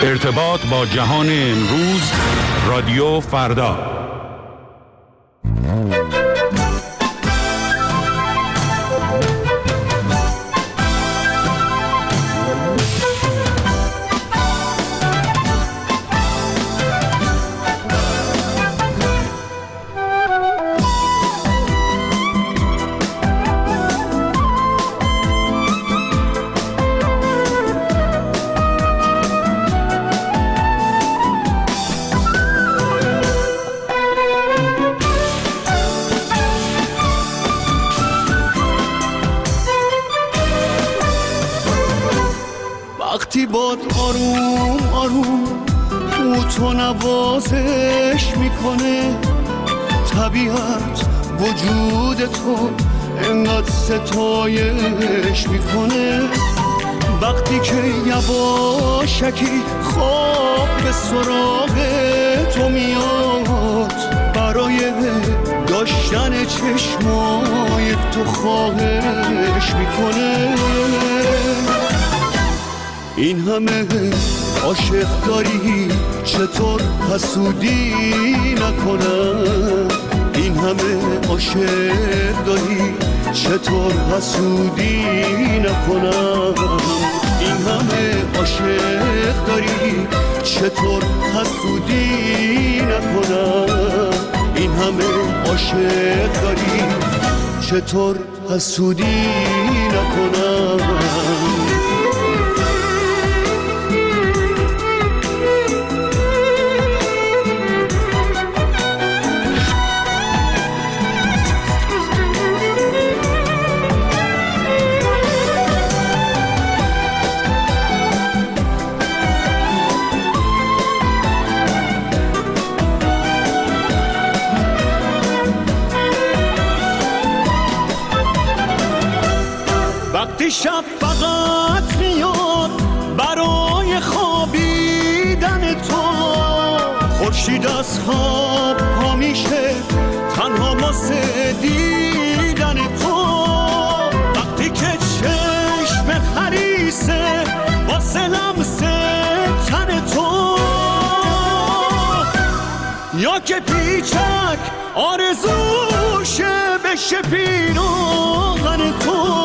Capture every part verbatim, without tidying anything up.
ارتباط با جهان امروز، رادیو فردا. وقتی باد آروم آروم او تو نوازش میکنه، طبیعت وجود تو انقدر ستایش میکنه. وقتی که یواشکی خواب به سراغ تو میاد، برای داشتن چشمای تو خواهش میکنه. این همه عاشق داری چطور حسودی نکنم؟ این همه عاشق داری چطور حسودی نکنم؟ این همه عاشق داری چطور حسودی نکنم؟ این همه عاشق داری چطور حسودی نکنم؟ وقتی شب فقط میاد برای خوابیدن تو، خورشید از خواب پا میشه تنها واسه دیدن تو. وقتی که چشم خریسه واسه لمس تن تو، یا که پیچک آرزوشه بشه پیراهن تو.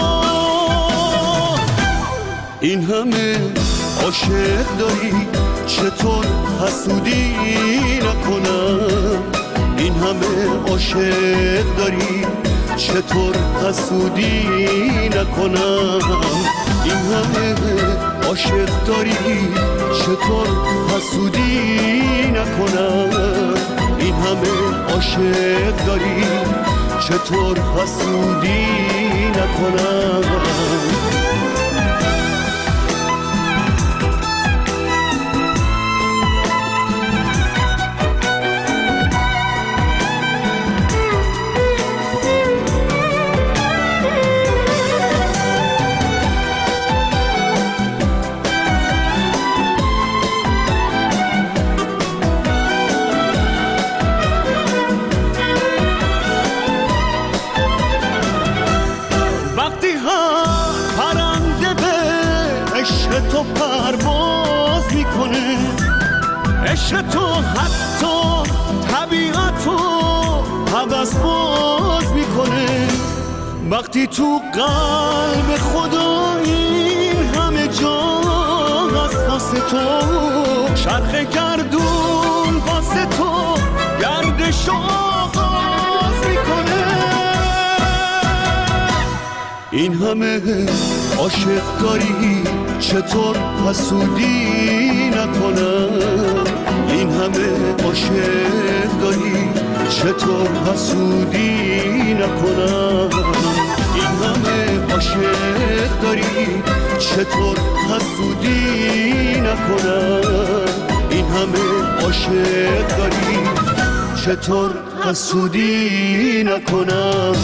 این همه عاشق داری چطور حسودی نکنم؟ این همه عاشق داری چطور حسودی نکنم؟ این همه عاشق داری چطور حسودی نکنم؟ این همه عاشق داری چطور حسودی نکنم؟ تو پرواز میکنه، عشق تو حتی طبیعتو حوض باز میکنه. وقتی تو قلب خدا این همه جا هست واسه تو، چرخ گردون واسه تو گردش آغاز میکنه. این همه عاشق داری چطور حسودی نکنم؟ این همه عاشق داری چطور حسودی نکنم؟ این همه عاشق داری چطور حسودی نکنم؟ این همه عاشق داری چطور حسودی نکنم؟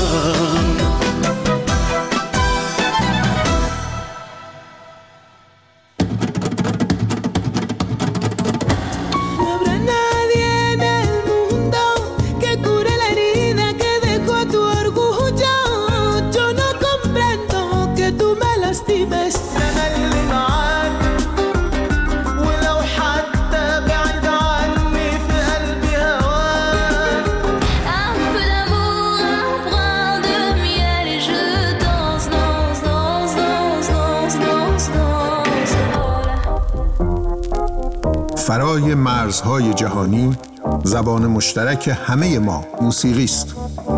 أنا اللي معاك ولو حاجة فرای مرزهای جهانی زبان مشترک همه ما موسیقی است.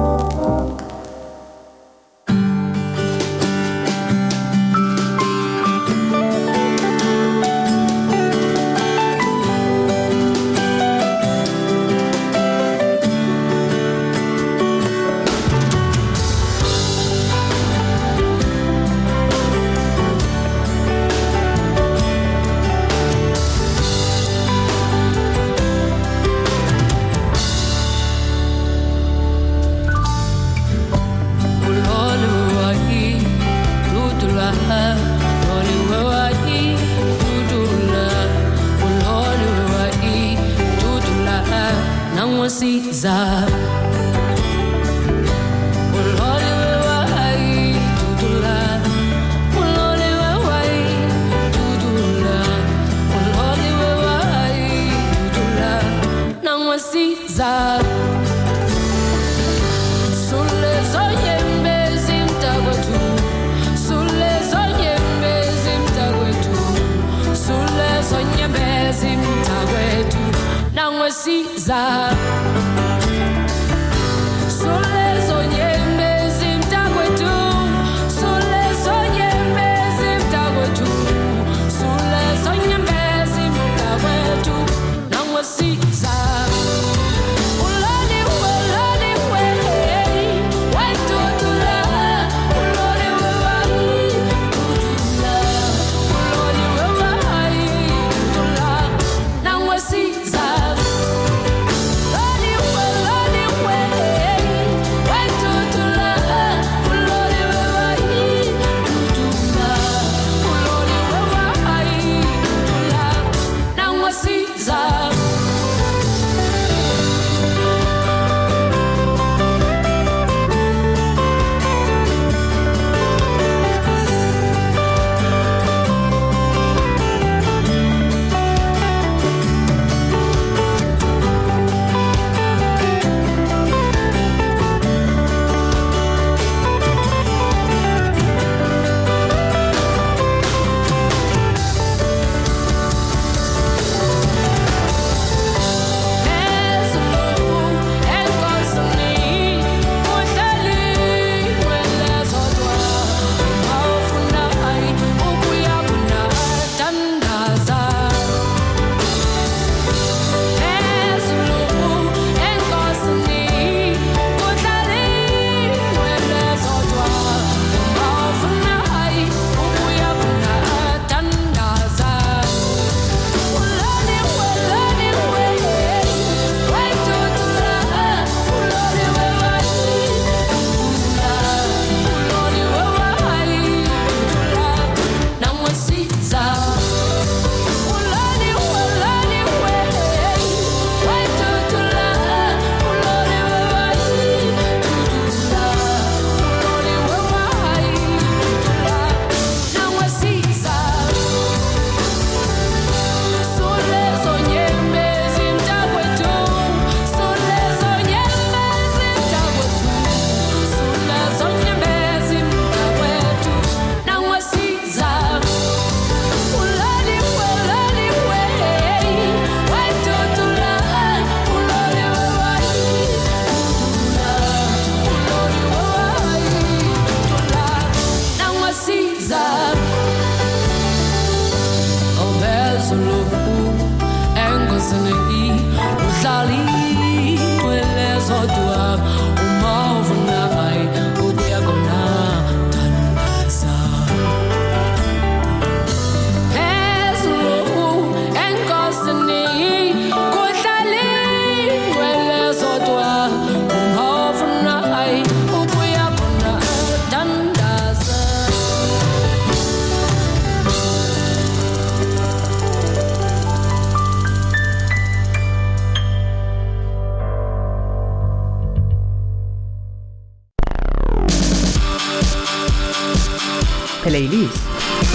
پلیلیست.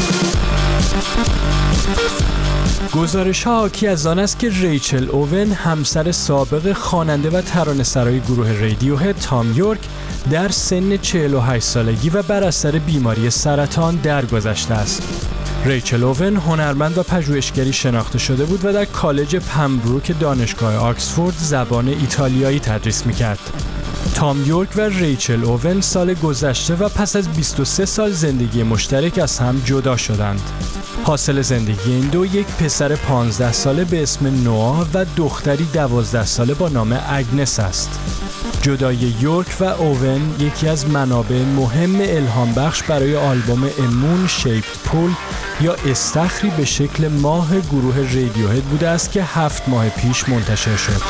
گزارش ها حاکی از آن است که ریچل اوون، همسر سابق خواننده و ترانه‌سرای گروه رادیوهد تام یورک، در سن چهل و هشت سالگی و بر اثر بیماری سرطان درگذشته است. ریچل اوون هنرمند و پژوهشگری شناخته شده بود و در کالج پمبروک دانشگاه آکسفورد زبان ایتالیایی تدریس می‌کرد. تام یورک و ریچل اوون سال گذشته و پس از بیست و سه سال زندگی مشترک از هم جدا شدند. حاصل زندگی این دو یک پسر پانزده ساله به اسم نوآ و دختری دوازده ساله با نام اگنس است. جدایی یورک و اوون یکی از منابع مهم الهام بخش برای آلبوم امون شیپد پول یا استخری به شکل ماه گروه رادیوهد بوده است که هفت ماه پیش منتشر شد.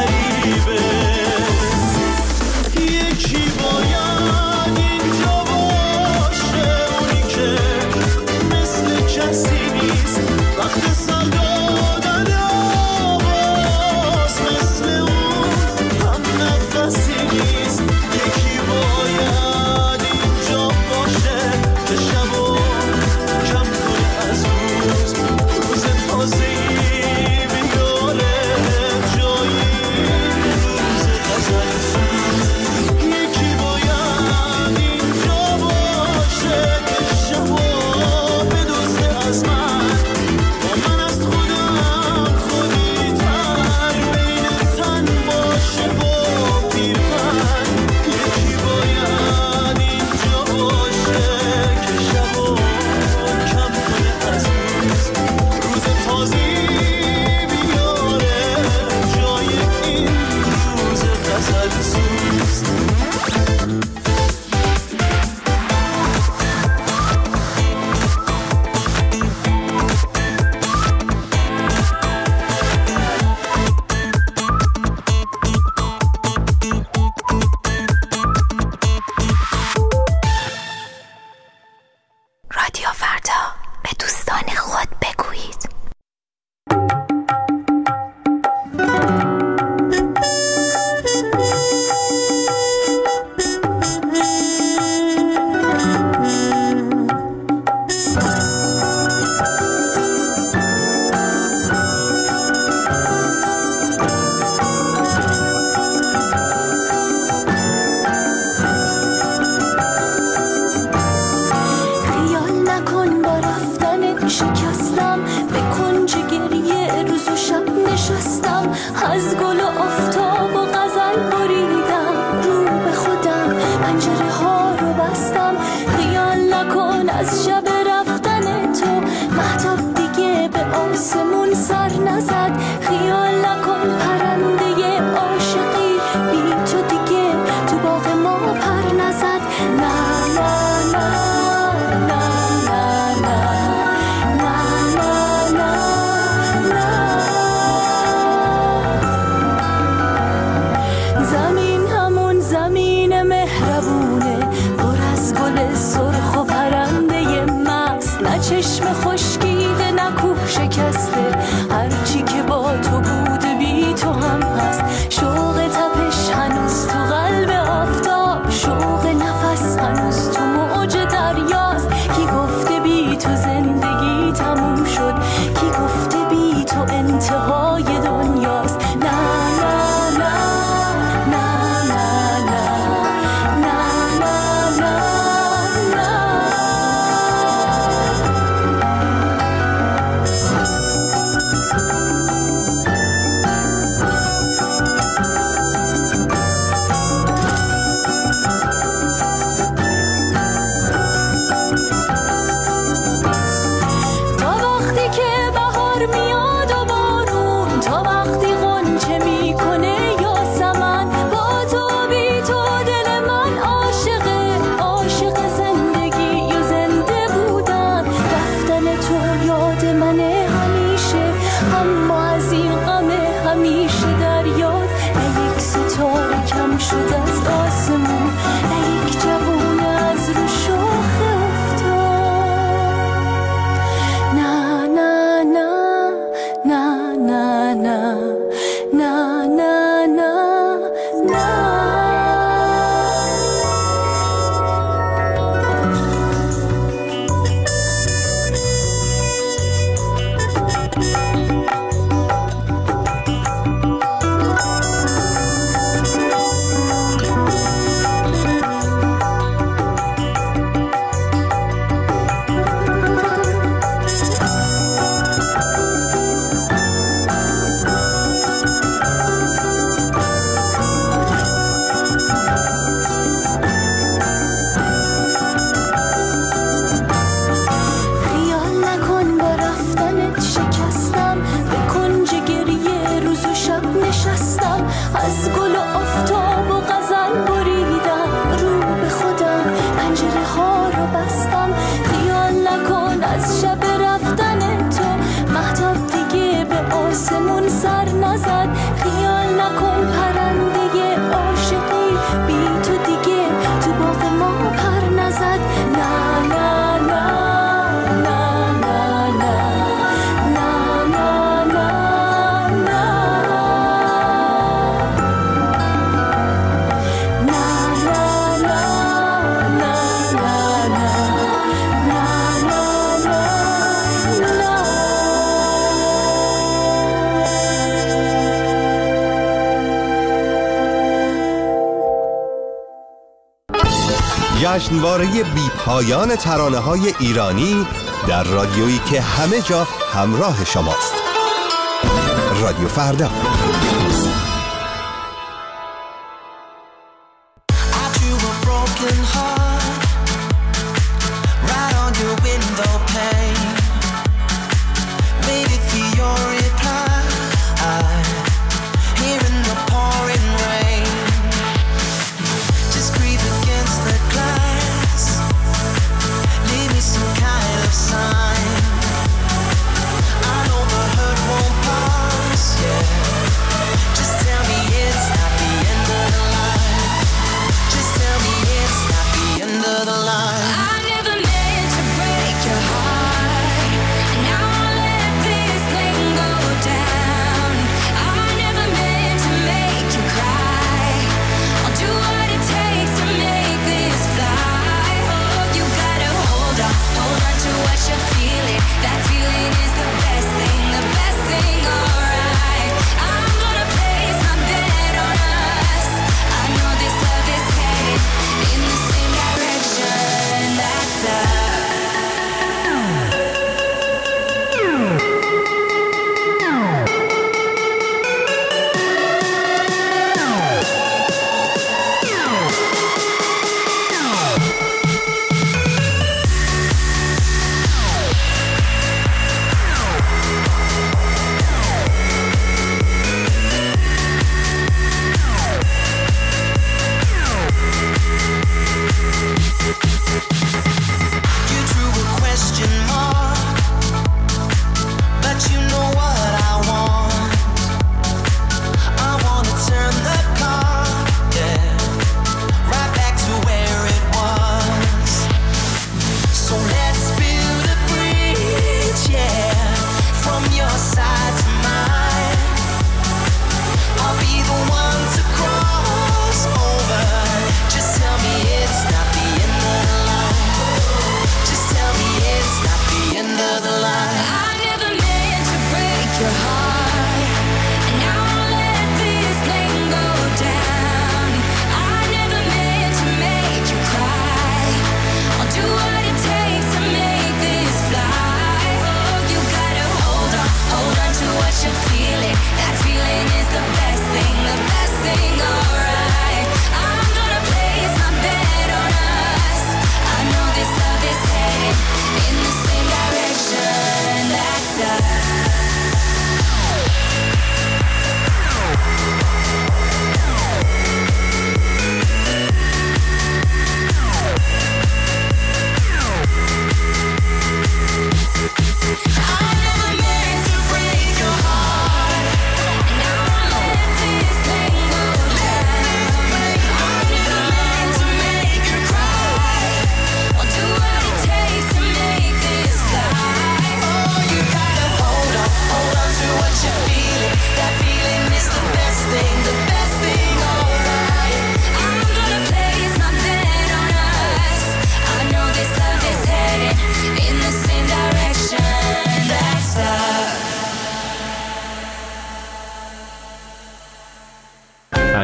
یکی باید اینجا از شب رفتن تو، مهتاب دیگه به آسمون سر نزد. خیال نکن پرنده عاشقی بی تو دیگه تو باغ ما پر نزد. نه نه نه نه نه نه نه نه. زمین همون زمین مهربونه، پر از گل سرخ و پرنده مست. نه چشم خشکیده نه کوه شکسته، هرچی که با تو بوده بی تو هم هست. شوق تپش هنوز تو قلب آفتاب، شوق نفس هنوز تو موج دریاست. کی گفته بی تو زندگی تموم شد، کی گفته بی تو انتهای دنیاست. نه نه نه نه نه نه نه نه نه. تا وقتی که بهار میاد و بارون، تا وقتی غنچه میکنه یاسمن، با تو بی تو دل من عاشقه، عاشق زندگی و زنده بودن. رفتن تو یاد منه همیشه، اما از این غم همیشه در یاد. نه یک ستاره کم شد از آسمون، نه یک جوونه از رو شاخه افتاد. نه نه نه نه نه نه نه نه نه نه. خیال نکن با رفتنت شکستم، به کنج گریه روز و شب نشستم. از گل و آفتاب و غزل بریدم، رو به خودم پنجره ها رو بستم. خیال نکن از شب رفتن تو، مهتاب دیگه به آسمون سر نزد. خیال نکن پرنده عاشقی بی تو دیگه تو باغ ما پر نزد. نه نه نه نه نه نه نه نه نه جشنواره بی پایان ترانه‌های ایرانی در رادیویی که همه جا همراه شماست. رادیو فردا. I know the hurt won't pass, yeah.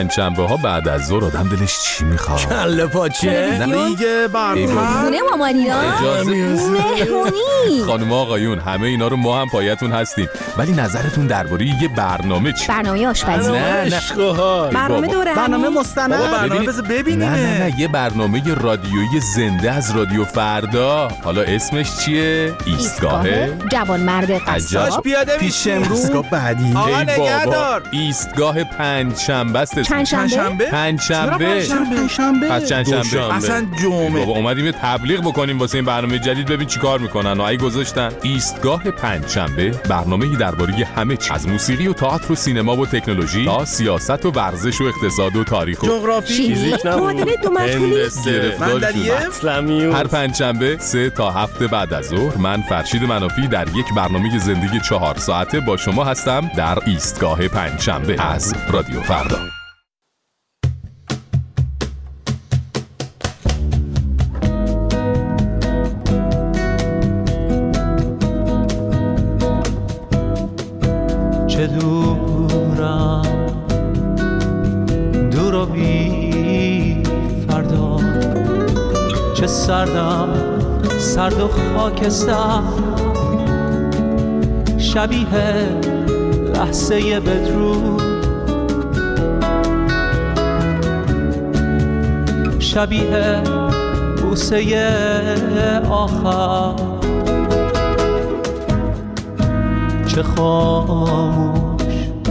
پنجشنبه ها بعد از ظهر آدم دلش چی میخواد؟ کله پاچه دیگه برنامه خونه مامانینا مهمونی. خانم آقایون همه اینا رو ما هم پایتون هستیم، ولی نظرتون درباره یه برنامه چی؟ برنامه آشپزی. نه نه برنامه دوره برنامه مستند. برنامه بذار ببینیم. نه نه نه یه برنامه رادیویی زنده از رادیو فردا. حالا اسمش چیه؟ ایستگاه جوانمرد قصاب. پیاده پیش امروز بعدی. آقا نگهدار. ایستگاه پنجشنبه است. چندشنبه؟ پنجشنبه. پنجشنبه. پس چندشنبه. اصلا جمعه. بابا اومدیم یه تبلیغ بکنیم واسه این برنامه جدید، ببین چیکار میکنن. و ای گذاشتن ایستگاه پنجشنبه، برنامه‌ای درباره همه چیز، از موسیقی و تئاتر و سینما و تکنولوژی تا سیاست و ورزش و اقتصاد و تاریخ و جغرافی، فیزیک، معادله دو مجهولی، منطقه. هر پنجشنبه سه تا هفت بعد از ظهر من فرشید منافی در یک برنامه زندگی چهار ساعته با شما هستم در ایستگاه پنجشنبه از رادیو فردا. چه دورم دور و بی فردا، چه سردم سرد و خاکستر، شبیه لحظه بدرود، شبیه بوسه آخر، چه خاموش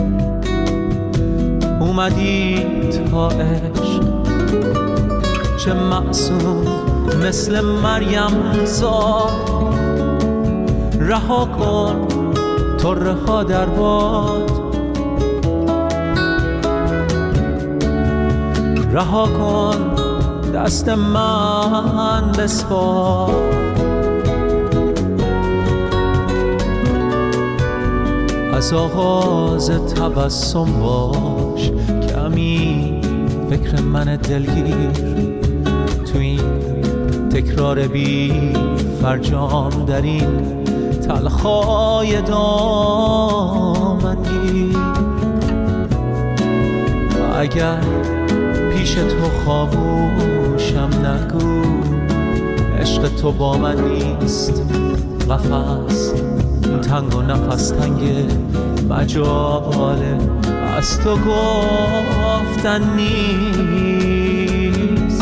اومدی تا عشق، چه معصوم مثل مریم زاد، رها کن طره ها در باد، رها کن دست من بسپار، از آغاز تبسم باش کمی فکر من دلگیر، تو این تکرار بی فرجام در این تلخای دامنگیر، اگر پیش تو خاموشم نگو عشق تو با من نیست، قفس تنگ و نفس تنگ مجاله از تو گفتن نیست.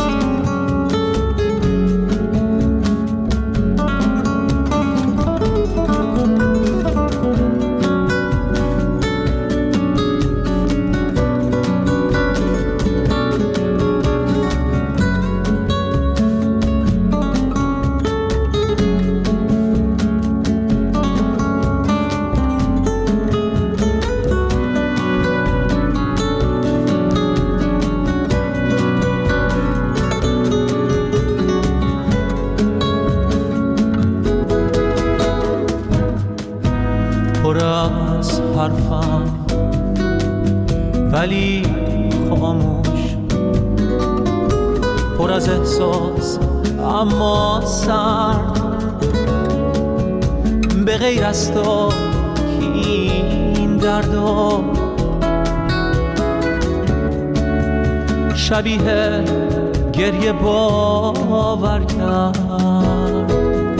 ولی خاموش، پر از احساس اما سرد، به غیر از تو این دردا، شبیه گریه باور کرد،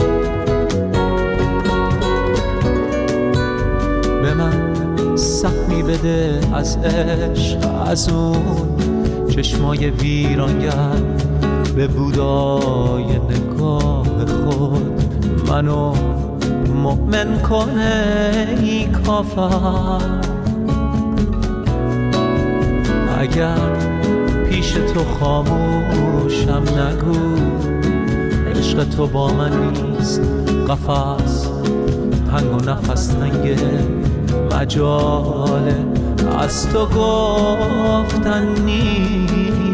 به من سهمی بده از عشق، از اون چشمای ویرانگر، به بودای نگاه خود منو مؤمن کنه ای کافر، اگر پیش تو خاموشم نگو عشق تو با من نیست، قفس تنگ و نفس تنگه مجاله از تو گفتن نیست.